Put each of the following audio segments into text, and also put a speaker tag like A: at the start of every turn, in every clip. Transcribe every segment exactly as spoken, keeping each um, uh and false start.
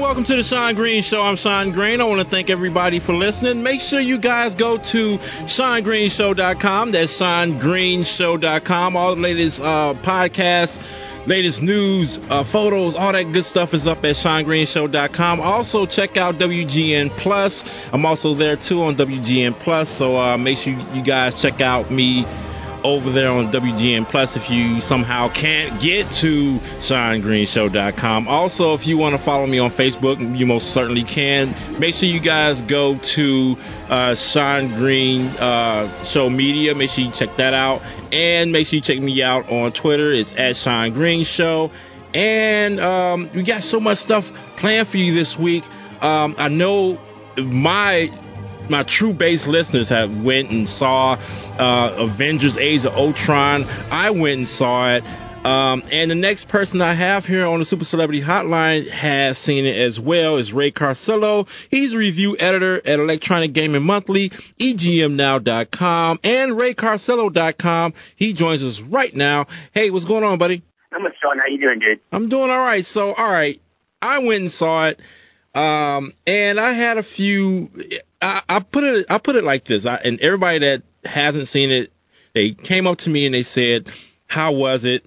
A: welcome to the Sean Green Show. I'm Sean Green. I want to thank everybody for listening. Make sure you guys go to sean green show dot com. That's sean green show dot com. All the latest uh, podcasts, latest news, uh, photos, all that good stuff is up at sean green show dot com. Also, check out W G N Plus. I'm also there, too, on W G N Plus. So uh, make sure you guys check out me over there on W G N Plus if you somehow can't get to sean green show dot com. Also, if you want to follow me on Facebook, you most certainly can. Make sure you guys go to uh, Sean Green uh, Show Media. Make sure you check that out. And make sure you check me out on Twitter. It's at Sean Green Show. And um, we got so much stuff planned for you this week. Um, I know my... My true base listeners have went and saw uh, Avengers Age of Ultron. I went and saw it. Um, and the next person I have here on the Super Celebrity Hotline has seen it as well is Ray Carcillo. He's a review editor at Electronic Gaming Monthly, E G M now dot com, and ray carcillo dot com. He joins us right now. Hey, what's going on, buddy?
B: How much, Sean? How you doing, dude?
A: I'm doing all right. So, all right, I went and saw it. Um, and I had a few, I, I put it, I put it like this, I, and everybody that hasn't seen it, they came up to me and they said, how was it?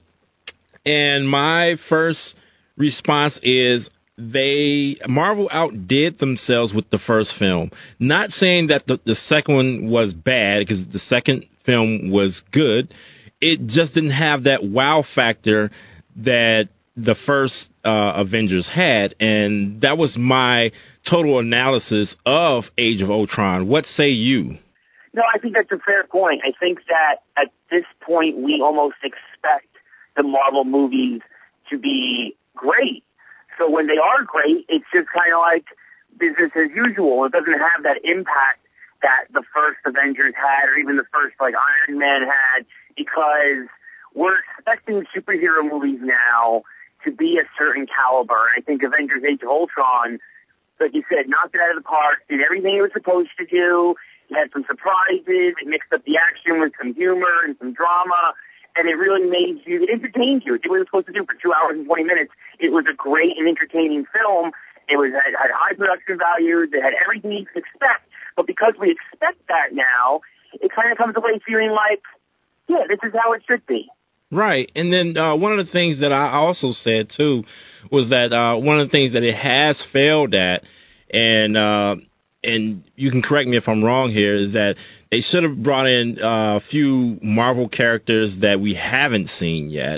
A: And my first response is they, Marvel outdid themselves with the first film. Not saying that the, the second one was bad, because the second film was good. It just didn't have that wow factor that the first uh, Avengers had, and that was my total analysis of Age of Ultron. What say you?
B: No, I think that's a fair point. I think that at this point we almost expect the Marvel movies to be great. So when they are great, it's just kind of like business as usual. It doesn't have that impact that the first Avengers had, or even the first like Iron Man had, because we're expecting superhero movies now to be a certain caliber. And I think Avengers Age of Ultron, like you said, knocked it out of the park, did everything it was supposed to do. It had some surprises. It mixed up the action with some humor and some drama. And it really made you, it entertained you. It did what it was supposed to do for two hours and twenty minutes. It was a great and entertaining film. It was had, had high production values. It had everything you could expect. But because we expect that now, it kind of comes away feeling like, yeah, this is how it should be.
A: Right. And then uh, one of the things that I also said, too, was that uh, one of the things that it has failed at, and uh, and you can correct me if I'm wrong here, is that they should have brought in uh, a few Marvel characters that we haven't seen yet.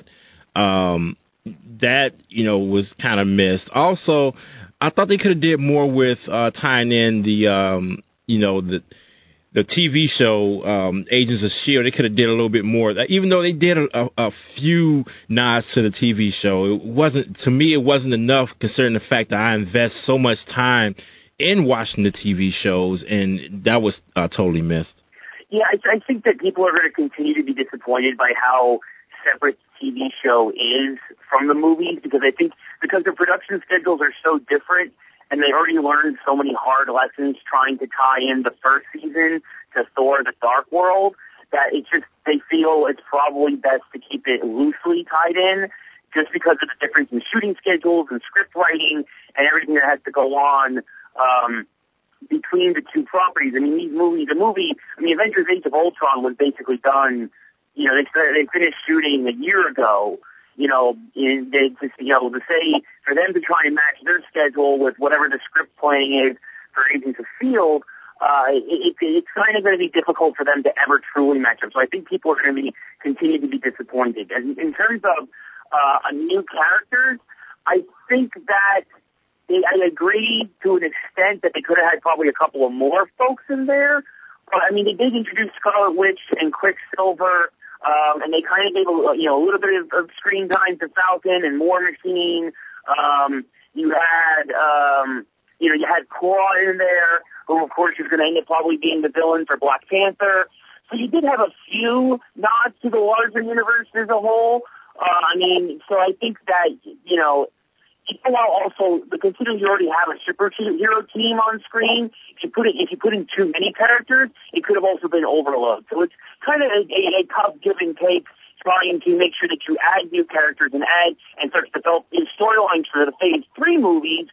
A: Um, that, you know, was kind of missed. Also, I thought they could have did more with uh, tying in the, um, you know, the the T V show, um, Agents of S H I E L D. They could have did a little bit more. Even though they did a, a, a few nods to the T V show, it wasn't, to me, it wasn't enough considering the fact that I invest so much time in watching the T V shows, and that was uh, totally missed.
B: Yeah, I, I think that people are going to continue to be disappointed by how separate the T V show is from the movies, because I think because the production schedules are so different, and they already learned so many hard lessons trying to tie in the first season to Thor: The Dark World, that it's just, they feel it's probably best to keep it loosely tied in, just because of the difference in shooting schedules and script writing and everything that has to go on um, between the two properties. I mean, these movies, the movie, I mean, Avengers Age of Ultron was basically done, you know, they, they finished shooting a year ago. You know, they just, you know, to say, for them to try and match their schedule with whatever the script playing is for Agents of S H I E L D, uh, it, it's kind of going to be difficult for them to ever truly match up. So I think people are going to be continue to be disappointed. And in terms of uh, a new characters, I think that they, I agree to an extent that they could have had probably a couple of more folks in there. But I mean, they did introduce Scarlet Witch and Quicksilver. Um, and they kind of gave a, you know, a little bit of, of screen time to Falcon and War Machine. Um, you had, um, you know, you had Claw in there, who of course is going to end up probably being the villain for Black Panther. So you did have a few nods to the larger universe as a whole. Uh, I mean, so I think that, you know, people are also, but considering you already have a superhero team on screen, if you put it, if you put in too many characters, it could have also been overload. So it's kind of a, a, a tough give and take, trying to make sure that you add new characters and add and start to develop new storylines for the Phase Three movies.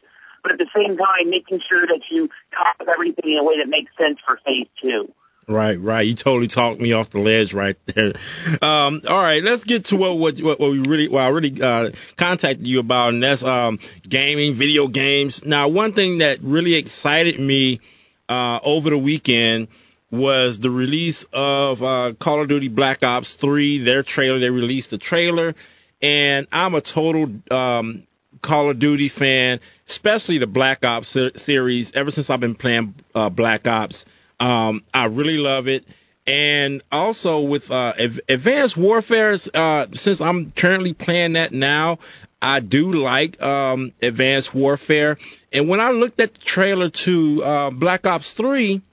B: but at the same time, making sure that you top up everything in a way that makes sense for phase two.
A: Right, right. You totally talked me off the ledge right there. Um, all right, let's get to what what, what we really, well, I really uh, contacted you about, and that's um, gaming, video games. Now, one thing that really excited me uh, over the weekend was the release of uh, Call of Duty Black Ops three, their trailer. They released the trailer, and I'm a total um, Call of Duty fan, especially the Black Ops ser- series. Ever since I've been playing uh, Black Ops, um, I really love it. And also with uh, Av- Advanced Warfare, uh, since I'm currently playing that now, I do like um, Advanced Warfare. And when I looked at the trailer to uh, Black Ops three,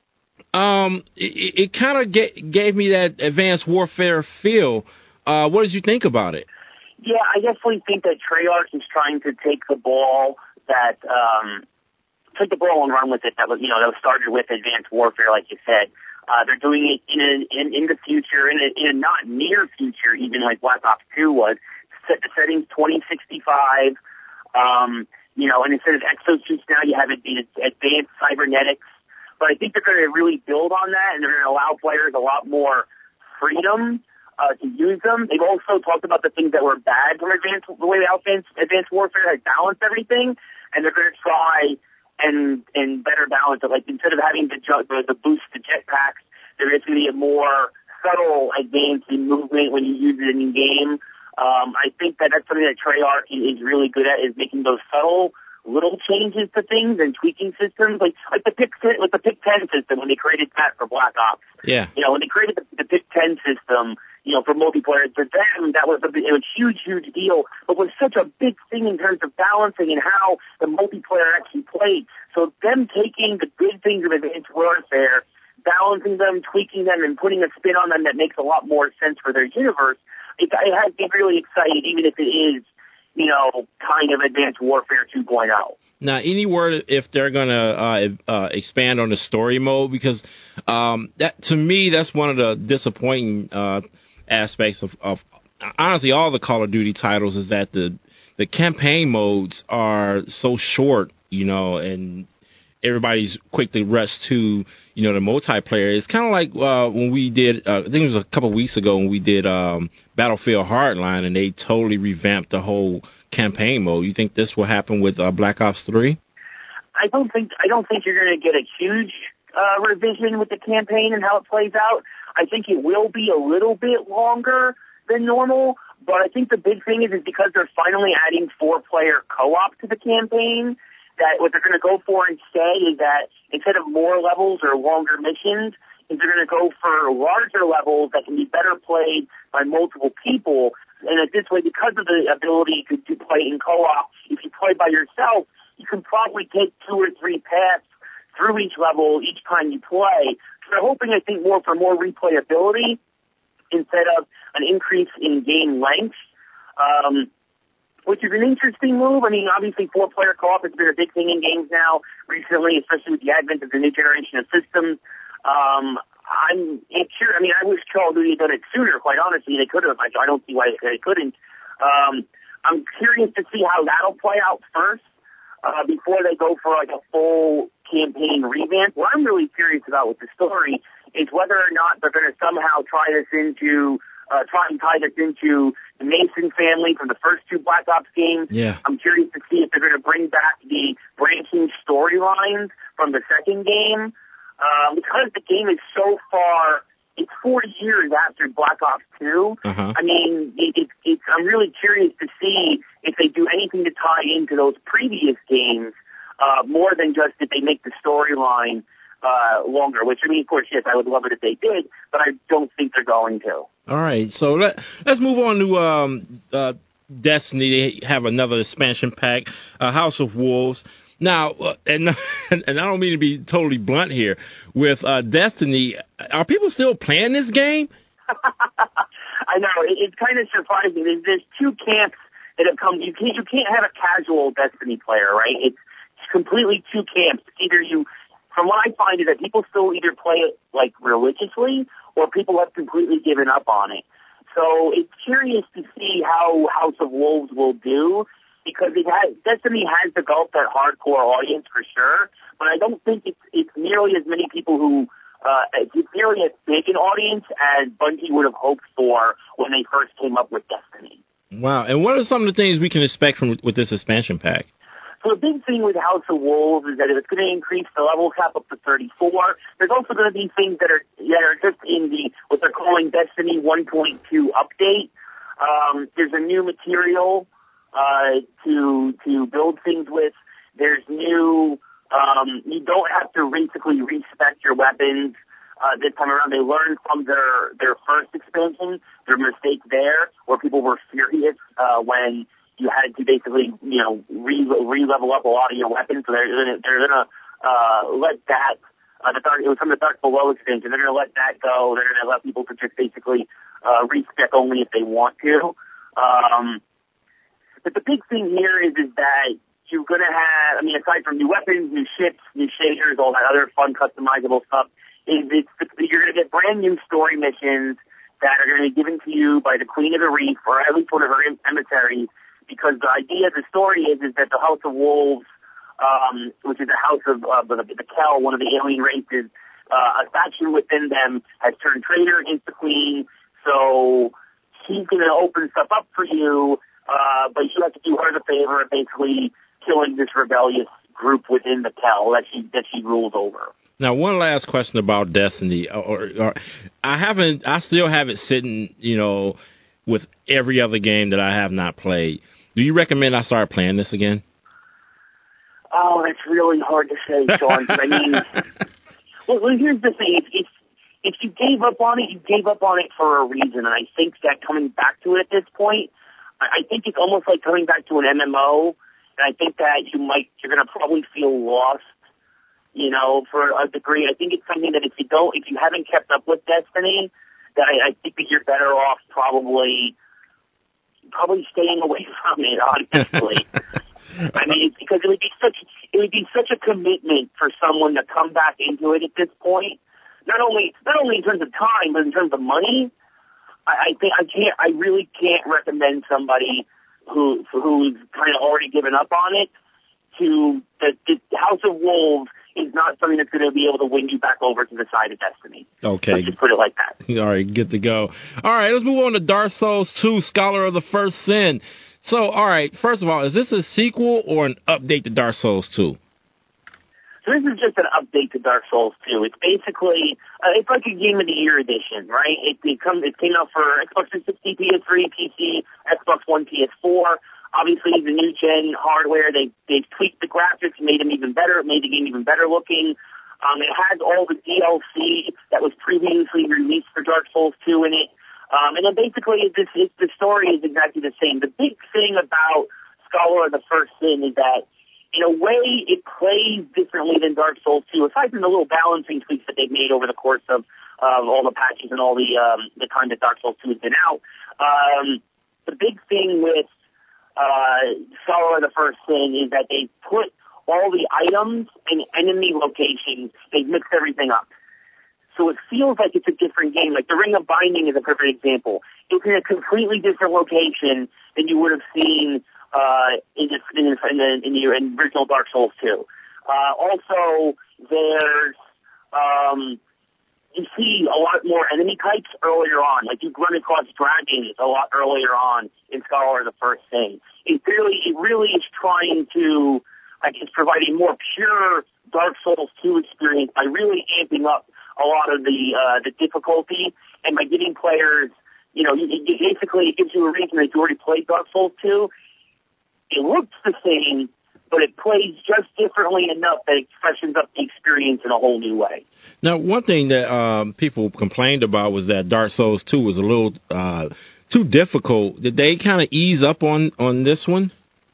A: um, it, it kind of ga- gave me that Advanced Warfare feel. Uh, what did you think about it?
B: Yeah, I definitely think that Treyarch is trying to take the ball that um, take the ball and run with it. That was, you know, that was started with Advanced Warfare, like you said. Uh, they're doing it in a, in, in the future, in a, in a not near future, even like Black Ops two was. Set the settings twenty sixty-five. Um, you know, and instead of exosuits now, you have advanced cybernetics. But I think they're going to really build on that, and they're going to allow players a lot more freedom uh, to use them. They've also talked about the things that were bad from Advanced, the way Advanced, Advanced Warfare has balanced everything, and they're going to try and and better balance it. Like instead of having the the, the boost the jetpacks, there is going to be a more subtle advance in movement when you use it in game. Um, I think that that's something that Treyarch is really good at, is making those subtle little changes to things and tweaking systems, like like the pick like the pick ten system when they created that for Black Ops.
A: Yeah.
B: You know, when they created the, the pick ten system, you know, for multiplayer, for them that was a, it was a huge, huge deal, but was such a big thing in terms of balancing and how the multiplayer actually played. So them taking the good things of Advanced Warfare, balancing them, tweaking them, and putting a spin on them that makes a lot more sense for their universe, it, it has me really excited, even if it is, you know, kind of Advanced Warfare two point oh.
A: Now, any word if they're going to uh, uh, expand on the story mode? Because um, that to me, that's one of the disappointing uh, aspects of, of honestly all the Call of Duty titles, is that the the campaign modes are so short, you know, and everybody's quick to rush to, you know, the multiplayer. It's kind of like uh, when we did, uh, I think it was a couple of weeks ago when we did um, Battlefield Hardline, and they totally revamped the whole campaign mode. You think this will happen with uh, Black Ops three?
B: I don't think I don't think you're going to get a huge uh, revision with the campaign and how it plays out. I think it will be a little bit longer than normal, but I think the big thing is, is because they're finally adding four-player co-op to the campaign, that what they're going to go for instead is that instead of more levels or longer missions, is they're going to go for larger levels that can be better played by multiple people. And that this way, because of the ability to, to play in co-op, if you play by yourself, you can probably take two or three paths through each level each time you play. So they're hoping, I think, more for more replayability instead of an increase in game length. Um, which is an interesting move. I mean, obviously, four-player co-op has been a big thing in games now recently, especially with the advent of the new generation of systems. Um, I'm sure. I mean, I wish Call of Duty had done it sooner, quite honestly. They could have. I, I don't see why they couldn't. Um, I'm curious to see how that'll play out first uh, before they go for, like, a full campaign revamp. What I'm really curious about with the story is whether or not they're going to somehow try this into Uh, try and tie this into the Mason family from the first two Black Ops games.
A: Yeah.
B: I'm curious to see if they're going to bring back the branching storylines from the second game. Um, because the game is so far, it's forty years after Black Ops two.
A: Uh-huh.
B: I mean, it, it, it's, I'm really curious to see if they do anything to tie into those previous games, uh, more than just if they make the storyline uh, longer, which, I mean, of course, yes, I would love it if they did, but I don't think they're going to.
A: All right, so let, let's move on to um, uh, Destiny. They have another expansion pack, uh, House of Wolves. Now, uh, and and I don't mean to be totally blunt here, with uh, Destiny, are people still playing this game?
B: I know, it, it's kind of surprising. There's, there's two camps that have come. You can't, you can't have a casual Destiny player, right? It's, it's completely two camps. Either you, from what I find, is that people still either play it, like, religiously, or people have completely given up on it. So it's curious to see how House of Wolves will do. because it has, Destiny has developed that hardcore audience for sure, but I don't think it's, it's nearly as many people who, uh, it's nearly as big an audience as Bungie would have hoped for when they first came up with Destiny.
A: Wow. And what are some of the things we can expect from with this expansion pack?
B: So the big thing with House of Wolves is that it's going to increase the level cap up to thirty-four. There's also going to be things that are that are just in the what they're calling Destiny one point two update. Um, there's a new material uh, to to build things with. There's new. Um, you don't have to basically respec your weapons uh, this time around. They learned from their their first expansion their mistake there, where people were furious uh, when you had to basically, you know, re, re-level up a lot of your weapons. So they're gonna, they're gonna uh, let that. Uh, the dark, it was from the Dark Below extension. They're gonna let that go. They're gonna let people to just basically uh, respec only if they want to. Um, but the big thing here is is that you're gonna have. I mean, aside from new weapons, new ships, new shaders, all that other fun customizable stuff, is it's you're gonna get brand new story missions that are gonna be given to you by the Queen of the Reef, or at least one of her emissaries. Because the idea of the story is, is that the House of Wolves, um, which is a house of uh, the, the Kel, one of the alien races, uh, a faction within them has turned traitor against the Queen. So she's going to open stuff up for you, uh, but you have to do her the favor of basically killing this rebellious group within the Kel that she that she rules over.
A: Now, one last question about Destiny. Or, or I haven't, I still have it sitting, you know, with every other game that I have not played. Do you recommend I start playing this again?
B: Oh, it's really hard to say, Sean. I mean, well, well, here's the thing. If, if, if you gave up on it, you gave up on it for a reason. And I think that coming back to it at this point, I, I think it's almost like coming back to an M M O. And I think that you might, you're going to probably feel lost, you know, for a degree. I think it's something that if you don't, if you haven't kept up with Destiny, that I, I think that you're better off probably probably staying away from it, honestly. I mean, it's because it would be such it would be such a commitment for someone to come back into it at this point. Not only not only in terms of time, but in terms of money. I, I think I can't. I really can't recommend somebody who who's kind of already given up on it to the, the House of Wolves is not something that's going to be able to win you back over to the side of Destiny.
A: Okay.
B: Let's just put it like that.
A: All right, good to go. All right, let's move on to Dark Souls two, Scholar of the First Sin. So, all right, first of all, is this a sequel or an update to Dark Souls two?
B: So this is just an update to Dark Souls two. It's basically, uh, it's like a Game of the Year edition, right? It, it, come, it came out for Xbox three sixty, P S three, P C, Xbox One, P S four. Obviously, the new gen hardware, they, they've tweaked the graphics, made them even better, made the game even better looking. Um, it has all the D L C that was previously released for Dark Souls two in it. Um, and then basically, this, it, the story is exactly the same. The big thing about Scholar of the First Sin is that, in a way, it plays differently than Dark Souls two, aside from the little balancing tweaks that they've made over the course of, of all the patches and all the, um, the time that Dark Souls two has been out. Um, the big thing with uh, Scholar of the First Sin is that they put all the items and enemy locations, they mix everything up. So it feels like it's a different game. Like the Ring of Binding is a perfect example. It's in a completely different location than you would have seen uh, in, the, in, the, in, the, in the original Dark Souls two. Uh, also, there's um, you see a lot more enemy types earlier on. Like you run across dragons a lot earlier on in Scholar of the First Sin. It really, it really is trying to, I guess, provide a more pure Dark Souls two experience by really amping up a lot of the uh, the difficulty and by giving players, you know, it, it basically it gives you a reason that you already played Dark Souls two. It looks the same, but it plays just differently enough that it freshens up the experience in a whole new way.
A: Now, one thing that um, people complained about was that Dark Souls two was a little uh, too difficult. Did they kind of ease up on, on this one?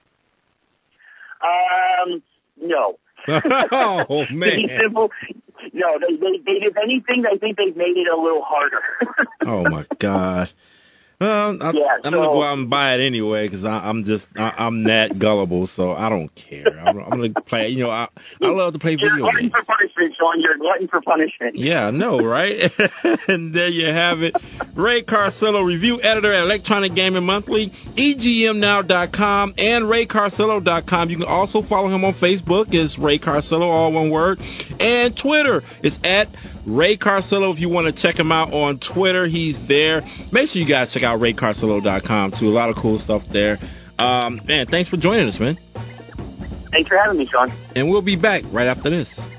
B: Um, no.
A: Oh, man.
B: To be simple, no, they, they, they, if anything, I think they've made it a little harder.
A: Oh, my God. Um, I,
B: yeah,
A: I'm
B: so,
A: gonna go out and buy it anyway because I'm just I, I'm that gullible, so I don't care. I'm, I'm gonna play. You know, I I love to play
B: You're a
A: video
B: glutton
A: games.
B: for punishment, Sean. You're a glutton for punishment.
A: Yeah, I know, right? And there you have it. Ray Carcillo, review editor at Electronic Gaming Monthly, E G M now dot com, and Ray Carcillo dot com. You can also follow him on Facebook. It's Ray Carcillo, all one word. And Twitter is at Ray Carcillo. If you want to check him out on Twitter, he's there. Make sure you guys check out Ray Carcillo dot com, too. A lot of cool stuff there. Um, man, thanks for joining us, man.
B: Thanks for having me, Sean.
A: And we'll be back right after this.